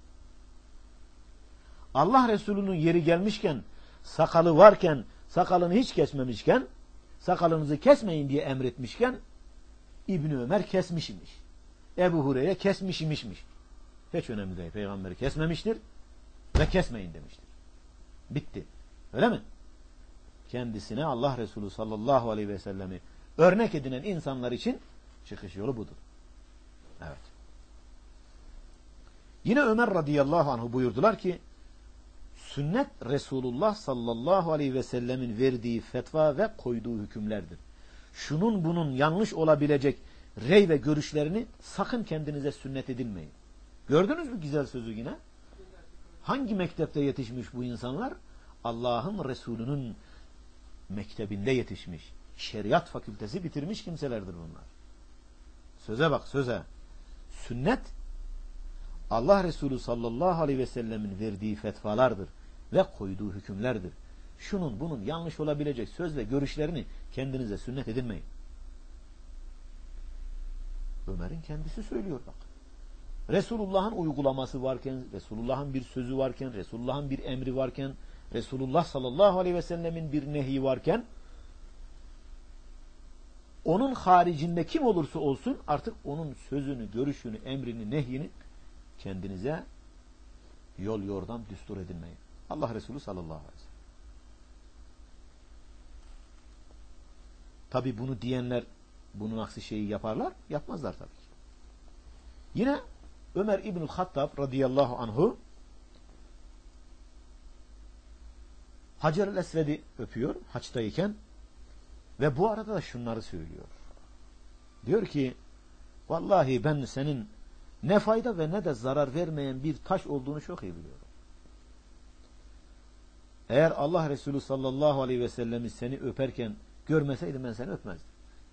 Allah Resulü'nün yeri gelmişken, sakalı varken, sakalını hiç kesmemişken, sakalınızı kesmeyin diye emretmişken, İbni Ömer kesmiş imiş. Ebu Hureyre kesmiş imişmiş. Hiç önemli değil. Peygamberi kesmemiştir ve kesmeyin demiştir. Bitti. Öyle mi? Kendisine Allah Resulü sallallahu aleyhi ve sellemi örnek edinen insanlar için çıkış yolu budur. Evet. Yine Ömer radıyallahu anhu buyurdular ki, sünnet Resulullah sallallahu aleyhi ve sellemin verdiği fetva ve koyduğu hükümlerdir. Şunun bunun yanlış olabilecek rey ve görüşlerini sakın kendinize sünnet edinmeyin. Gördünüz mü güzel sözü yine? Hangi mektepte yetişmiş bu insanlar? Allah'ın Resulü'nün mektebinde yetişmiş. Şeriat fakültesi bitirmiş kimselerdir bunlar. Söze bak, söze. Sünnet Allah Resulü sallallahu aleyhi ve sellemin verdiği fetvalardır ve koyduğu hükümlerdir. Şunun bunun yanlış olabilecek söz ve görüşlerini kendinize sünnet edinmeyin. Ömer'in kendisi söylüyor bak. Resulullah'ın uygulaması varken, Resulullah'ın bir sözü varken, Resulullah'ın bir emri varken, Resulullah sallallahu aleyhi ve sellemin bir nehi varken, onun haricinde kim olursa olsun artık onun sözünü, görüşünü, emrini, nehyini kendinize yol yordam düstur edinmeyin. Allah Resulü sallallahu aleyhi ve sellem. Tabi bunu diyenler bunun aksi şeyi yaparlar, yapmazlar tabii ki. Yine Ömer İbnül Hattab radıyallahu anhu Hacer-ül Esved'i öpüyor haçtayken ve bu arada da şunları söylüyor. Diyor ki, vallahi ben senin ne fayda ve ne de zarar vermeyen bir taş olduğunu çok iyi biliyorum. Eğer Allah Resulü sallallahu aleyhi ve sellemi seni öperken görmeseydim ben seni öpmezdim.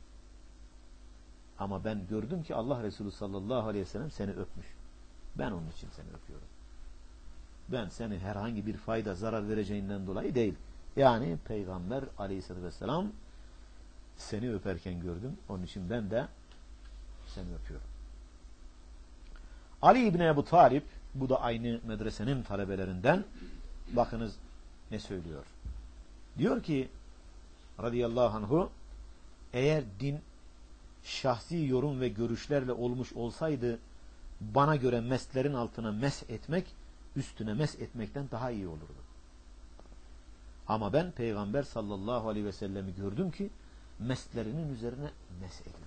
Ama ben gördüm ki Allah Resulü sallallahu aleyhi ve sellem seni öpmüş. Ben onun için seni öpüyorum. Ben seni herhangi bir fayda, zarar vereceğinden dolayı değil. Yani Peygamber aleyhissalatü vesselam seni öperken gördüm. Onun için ben de seni öpüyorum. Ali İbni Ebu Talib, bu da aynı medresenin talebelerinden, bakınız ne söylüyor. Diyor ki radıyallahu anhu, eğer din şahsi yorum ve görüşlerle olmuş olsaydı bana göre meslerin altına mes etmek üstüne mes etmekten daha iyi olurdu. Ama ben Peygamber sallallahu aleyhi ve sellemi gördüm ki meslerinin üzerine mes ediyor.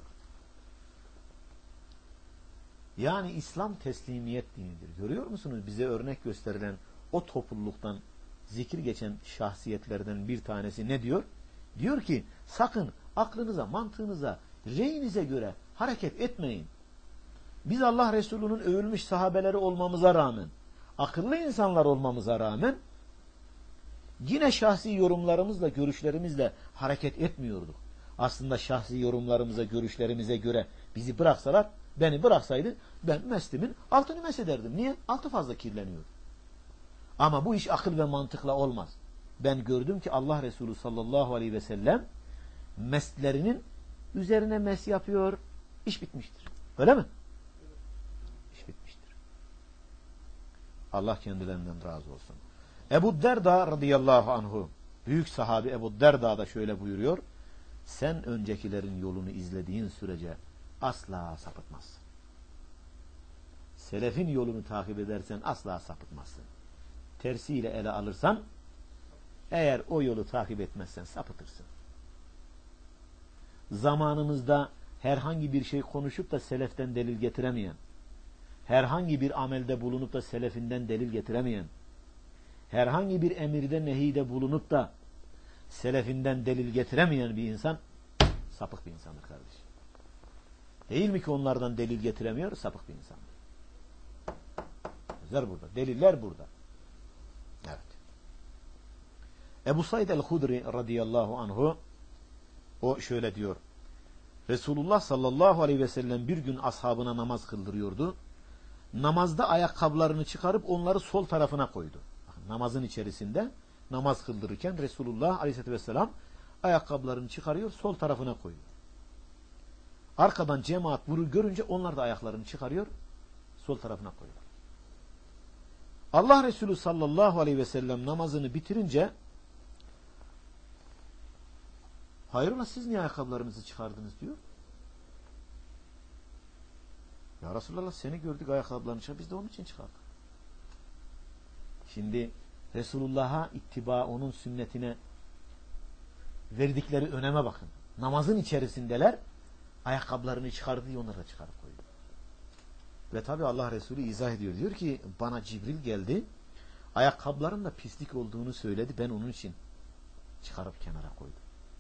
Yani İslam teslimiyet dinidir. Görüyor musunuz? Bize örnek gösterilen o topluluktan zikir geçen şahsiyetlerden bir tanesi ne diyor? Diyor ki sakın aklınıza, mantığınıza, reyinize göre hareket etmeyin. Biz Allah Resulü'nün övülmüş sahabeleri olmamıza rağmen, akıllı insanlar olmamıza rağmen yine şahsi yorumlarımızla, görüşlerimizle hareket etmiyorduk. Aslında şahsi yorumlarımıza, görüşlerimize göre bizi bıraksalar, beni bıraksaydı ben meslimin altını mesederdim. Niye? Altı fazla kirleniyor. Ama bu iş akıl ve mantıkla olmaz. Ben gördüm ki Allah Resulü sallallahu aleyhi ve sellem meslerinin üzerine mes yapıyor, iş bitmiştir. Öyle mi? İş bitmiştir. Allah kendilerinden razı olsun. Ebu Derda radıyallahu anhu, büyük sahabi Ebu Derda da şöyle buyuruyor. Sen öncekilerin yolunu izlediğin sürece asla sapıtmazsın. Selefin yolunu takip edersen asla sapıtmazsın. Tersiyle ele alırsan, eğer o yolu takip etmezsen sapıtırsın. Zamanımızda herhangi bir şey konuşup da seleften delil getiremeyen, herhangi bir amelde bulunup da selefinden delil getiremeyen, herhangi bir emirde nehide bulunup da selefinden delil getiremeyen bir insan sapık bir insandır kardeşim. Değil mi ki onlardan delil getiremiyor? Sapık bir insandır. Sözler burada. Deliller burada. Evet. Ebu Said el-Hudri radıyallahu anhu o şöyle diyor. Resulullah sallallahu aleyhi ve sellem bir gün ashabına namaz kıldırıyordu. namazda ayakkabılarını çıkarıp onları sol tarafına koydu. Bakın, namazın içerisinde namaz kıldırırken Resulullah Aleyhisselatü Vesselam ayakkabılarını çıkarıyor, sol tarafına koyuyor. Arkadan cemaat bunu görünce onlar da ayaklarını çıkarıyor, sol tarafına koyuyor. Allah Resulü sallallahu aleyhi ve sellem namazını bitirince hayrola siz niye ayakkabılarınızı çıkardınız diyor. Ya Resulallah seni gördük ayakkabılarını çıkar, biz de onun için çıkardık. Şimdi Resulullah'a ittiba, onun sünnetine verdikleri öneme bakın. Namazın içerisindeler, ayakkabılarını çıkardı diye onları da çıkarıp koyuyor. Ve tabi Allah Resulü izah ediyor. Diyor ki bana Cibril geldi, ayakkabıların da pislik olduğunu söyledi, ben onun için çıkarıp kenara koydum.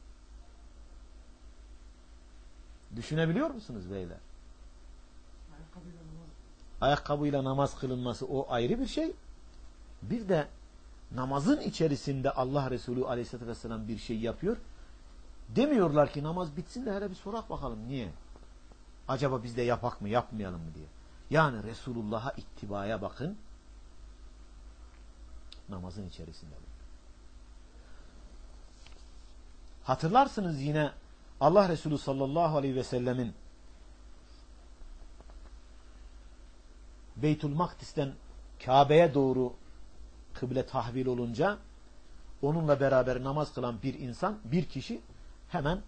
Düşünebiliyor musunuz beyler? Ayakkabıyla namaz. Ayakkabıyla namaz kılınması o ayrı bir şey. Bir de namazın içerisinde Allah Resulü Aleyhisselatü Vesselam bir şey yapıyor. Demiyorlar ki namaz bitsin de hele bir sorak bakalım niye? Acaba biz de yapak mı yapmayalım mı diye. Yani Resulullah'a ittibaya bakın. Namazın içerisinde. Hatırlarsınız yine Allah Resulü sallallahu aleyhi ve sellemin Beytül Makdis'ten Kabe'ye doğru kıble tahvil olunca onunla beraber namaz kılan bir insan, bir kişi hemen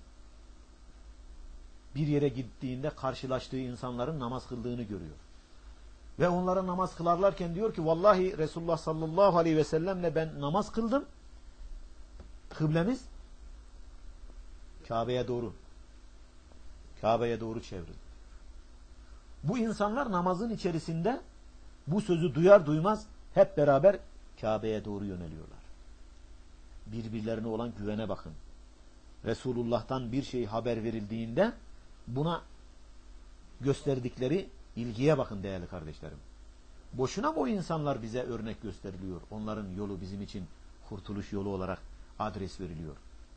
bir yere gittiğinde karşılaştığı insanların namaz kıldığını görüyor. Ve onlara namaz kılarlarken diyor ki vallahi Resulullah sallallahu aleyhi ve sellemle ben namaz kıldım. Kıblemiz Kabe'ye doğru. Kabe'ye doğru çevrildi. Bu insanlar namazın içerisinde bu sözü duyar duymaz hep beraber Kabe'ye doğru yöneliyorlar. Birbirlerine olan güvene bakın. Resulullah'tan bir şey haber verildiğinde buna gösterdikleri ilgiye bakın değerli kardeşlerim. Boşuna bu insanlar bize örnek gösteriliyor. Onların yolu bizim için kurtuluş yolu olarak adres veriliyor.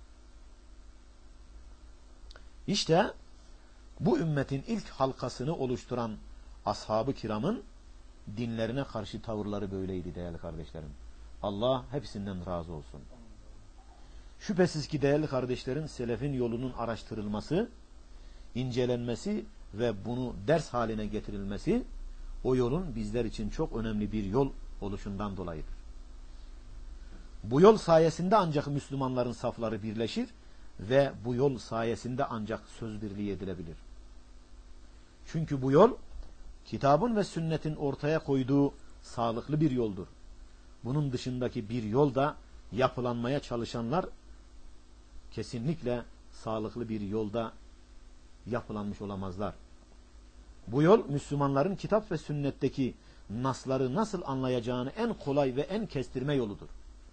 İşte bu ümmetin ilk halkasını oluşturan ashab-ı kiramın dinlerine karşı tavırları böyleydi değerli kardeşlerim. Allah hepsinden razı olsun. Şüphesiz ki değerli kardeşlerin selefin yolunun araştırılması, incelenmesi ve bunu ders haline getirilmesi o yolun bizler için çok önemli bir yol oluşundan dolayıdır. Bu yol sayesinde ancak Müslümanların safları birleşir ve bu yol sayesinde ancak söz birliği edilebilir. Çünkü bu yol kitabın ve sünnetin ortaya koyduğu sağlıklı bir yoldur. Bunun dışındaki bir yolda yapılanmaya çalışanlar kesinlikle sağlıklı bir yolda yapılanmış olamazlar. Bu yol Müslümanların kitap ve sünnetteki nasları nasıl anlayacağını en kolay ve en kestirme yoludur.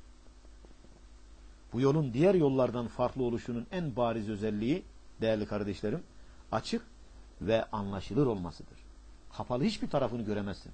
Bu yolun diğer yollardan farklı oluşunun en bariz özelliği değerli kardeşlerim açık ve anlaşılır olmasıdır. Kapalı hiçbir tarafını göremezsiniz.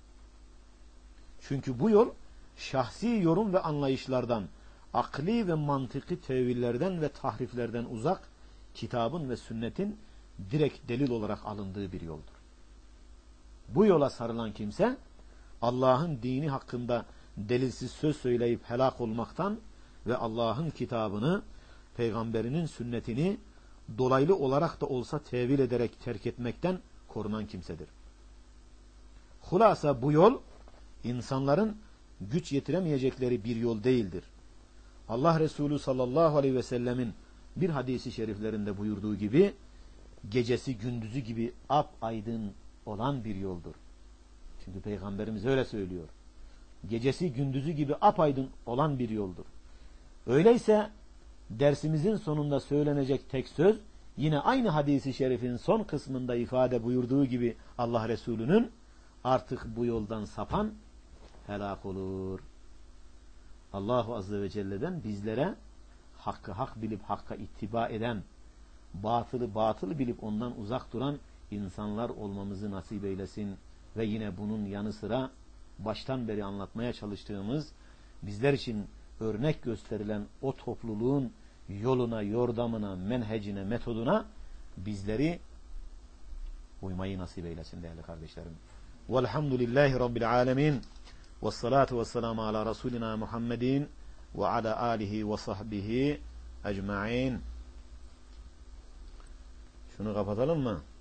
Çünkü bu yol şahsi yorum ve anlayışlardan, akli ve mantıki tevillerden ve tahriflerden uzak, kitabın ve sünnetin direkt delil olarak alındığı bir yoldur. Bu yola sarılan kimse Allah'ın dini hakkında delilsiz söz söyleyip helak olmaktan ve Allah'ın kitabını, peygamberinin sünnetini dolaylı olarak da olsa tevil ederek terk etmekten korunan kimsedir. Hulasa bu yol insanların güç yetiremeyecekleri bir yol değildir. Allah Resulü sallallahu aleyhi ve sellemin bir hadisi şeriflerinde buyurduğu gibi gecesi gündüzü gibi apaydın olan bir yoldur. Çünkü Peygamberimiz öyle söylüyor. Gecesi gündüzü gibi apaydın olan bir yoldur. Öyleyse dersimizin sonunda söylenecek tek söz yine aynı hadisi şerifin son kısmında ifade buyurduğu gibi Allah Resulü'nün artık bu yoldan sapan helak olur. Allahu Azze ve Celle'den bizlere hakkı hak bilip hakka ittiba eden, batılı batıl bilip ondan uzak duran insanlar olmamızı nasip eylesin ve yine bunun yanı sıra baştan beri anlatmaya çalıştığımız bizler için örnek gösterilen o topluluğun yoluna, yordamına, menhecine, metoduna bizleri uymayı nasip eylesin değerli kardeşlerim. Velhamdülillahi Rabbil alemin. Vessalatu vesselamu ala Resulina Muhammedin ve ala alihi ve sahbihi ecma'in. Şunu kapatalım mı?